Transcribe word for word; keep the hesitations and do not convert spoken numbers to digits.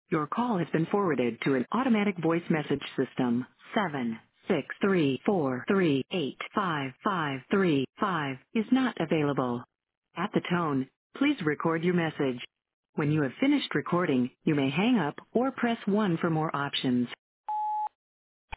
Your call has been forwarded to an automatic voice message system. Seven six three four three eight five five three five is not available. At the tone, please record your message. When you have finished recording, you may hang up or press one for more options.